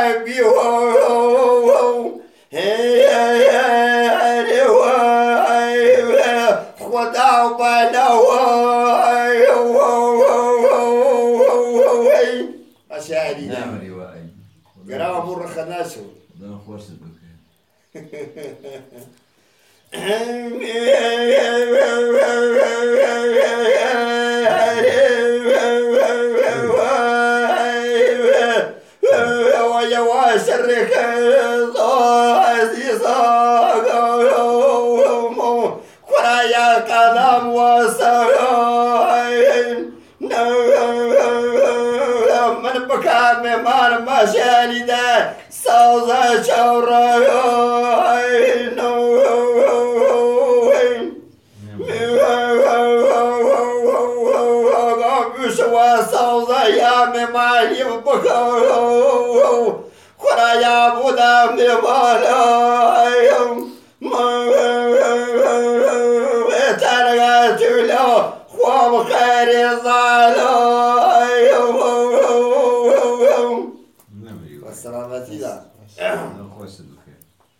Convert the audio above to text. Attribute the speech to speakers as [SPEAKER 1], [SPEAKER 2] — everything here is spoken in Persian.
[SPEAKER 1] خدا بنوي أشعري
[SPEAKER 2] نعم روائي
[SPEAKER 1] قراءة مرة خناسو
[SPEAKER 2] لا خوش بك
[SPEAKER 1] ويا سرك ورايا كلام وسائل من بكى ممار مشالده صوزة شوراين بشوى صوزة يا ممار يبكى ورايا بودا ممالايم ترغت له خواب خير ظالم
[SPEAKER 2] نعم روائي
[SPEAKER 1] والسلامة لا
[SPEAKER 2] لا خوش بك